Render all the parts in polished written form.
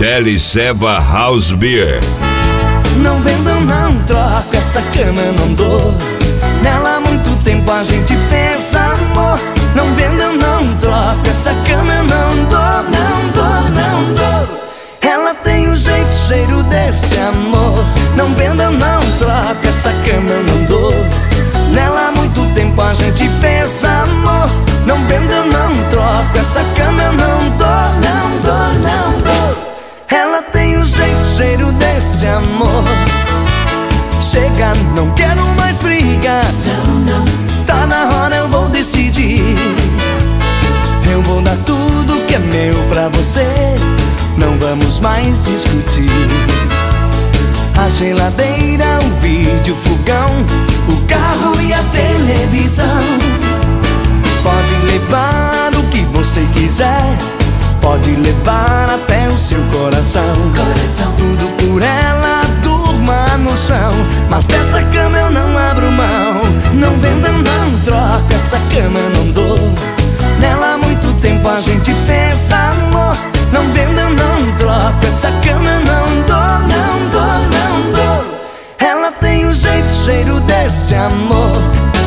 Deli Seva House Beer. Não vendo, não troco, essa cama eu não dou. Nela há muito tempo a gente pensa, amor. Não vendo, eu não troco, essa cama eu não dou, não dou, não dou. Ela tem o jeito, cheiro desse amor. Não vendo, eu não troco, essa cama eu não dou. Nela há muito tempo a gente pensa, amor. Não vendo, eu não troco, essa cama eu não dou, não dou, não dou. Ela tem o jeito, cheiro desse amor. Chega, não quero mais brigas. Tá na hora, eu vou decidir. Eu vou dar tudo que é meu pra você. Não vamos mais discutir. A geladeira, o vídeo, o fogão, o carro e a televisão. Pode levar o que você quiser. Pode levar até o seu coração. Tudo por ela, durma no chão. Mas dessa cama eu não abro mão. Não vendo, não troco, essa cama eu não dou. Nela há muito tempo a gente pensa, amor. Não vendo, não troco, essa cama eu não dou, não dou, não dou. Ela tem o jeito, cheiro desse amor.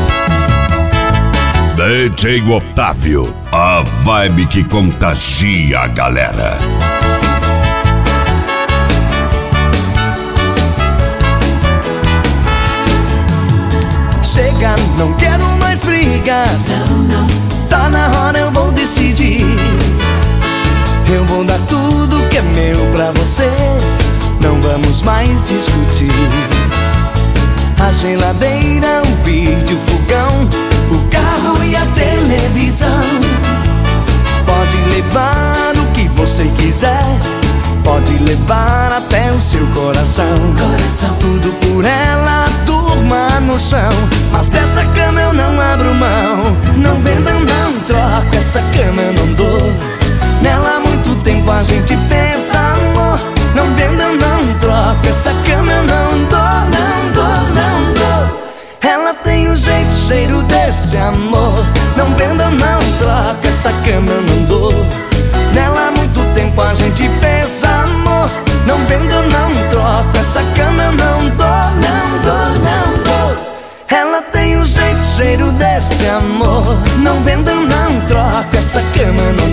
DJ Otávio, a vibe que contagia a galera. Chega, não quero mais brigas. Tá na hora, eu vou decidir. Eu vou dar tudo que é meu pra você. Não vamos mais discutir. A geladeira, o vídeo, o fogão, o carro e a televisão. Pode levar o que você quiser. Pode levar até o seu coração. Tudo por ela, durma no chão. Mas dessa cama eu não abro mão. Não vendo, não troco, essa cama eu não dou. Nela há muito tempo a gente pensa, amor. Não vendo, não troco, essa cama eu não dou, não dou, não dou. Ela tem o jeito, cheiro desse amor. Não vendo, não troco, essa cama eu não dou. Nela há muito tempo a gente pensa, amor. Não vendo, não troco, essa cama eu não dou, não dou, não dou. Ela tem o jeito, cheiro desse amor. Não vendo, não troco, essa cama eu não